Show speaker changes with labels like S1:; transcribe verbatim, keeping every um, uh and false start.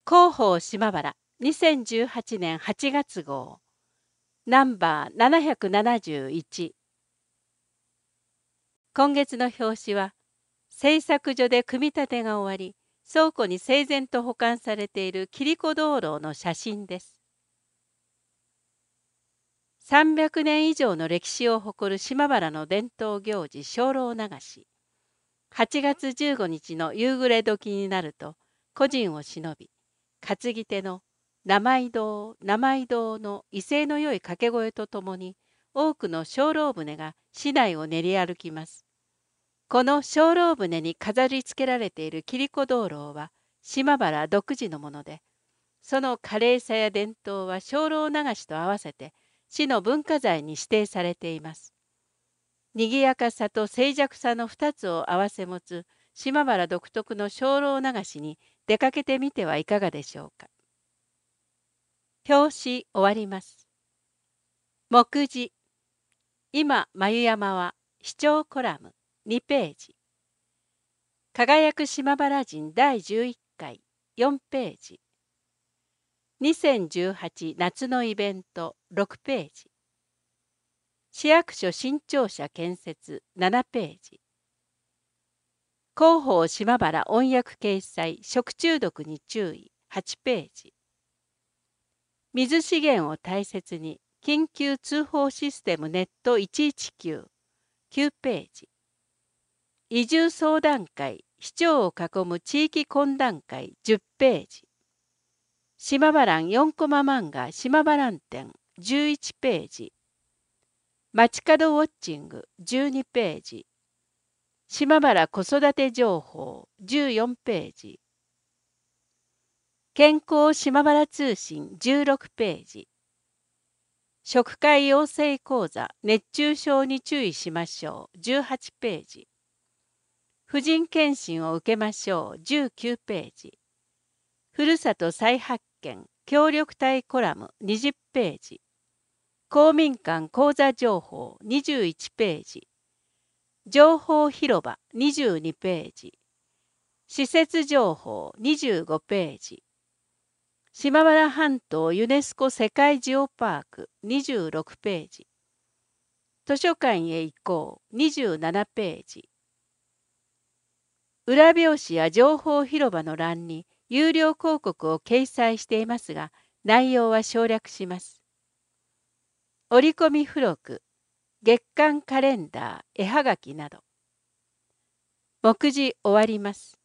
S1: 広報島原にせんじゅうはちねんはちがつ号ナンバーななひゃくななじゅういち。今月の表紙は製作所で組み立てが終わり、倉庫に整然と保管されている切子灯籠の写真です。さんびゃくねん以上の歴史を誇る島原の伝統行事精霊流し。はちがつじゅうごにちの夕暮れ時になると、故人を忍び、担ぎ手の生井堂生井堂の威勢のよい掛け声とともに、多くの精霊船が市内を練り歩きます。この精霊船に飾り付けられている切子灯籠は島原独自のもので、その華麗さや伝統は精霊流しと合わせて市の文化財に指定されています。にぎやかさと静寂さの二つを併せ持つ島原独特の精霊流しに出かけてみてはいかがでしょうか。表紙終わります。目次。今眉山は視聴コラムにページ。輝く島原人だいじゅういっかいよんページ。にせんじゅうはち夏のイベントろくページ。市役所新庁舎建設ななページ。広報島原音訳掲載食中毒に注意はちページ。水資源を大切に緊急通報システムネットいちいちきゅうきゅうページ。移住相談会市長を囲む地域懇談会じゅっページ。島原よんコマ漫画島原展じゅういちページ。街角ウォッチングじゅうにページ。島原子育て情報じゅうよんページ。健康島原通信じゅうろくページ。食会養成講座熱中症に注意しましょうじゅうはちページ。婦人検診を受けましょうじゅうきゅうページ。ふるさと再発見協力隊コラムにじゅっページ。公民館講座情報にじゅういちページ。情報広場にじゅうにページ。施設情報にじゅうごページ。島原半島ユネスコ世界ジオパークにじゅうろくページ。図書館へ行こうにじゅうななページ。裏表紙や情報広場の欄に有料広告を掲載していますが、内容は省略します。折り込み付録、月間カレンダー、絵はがきなど。目次終わります。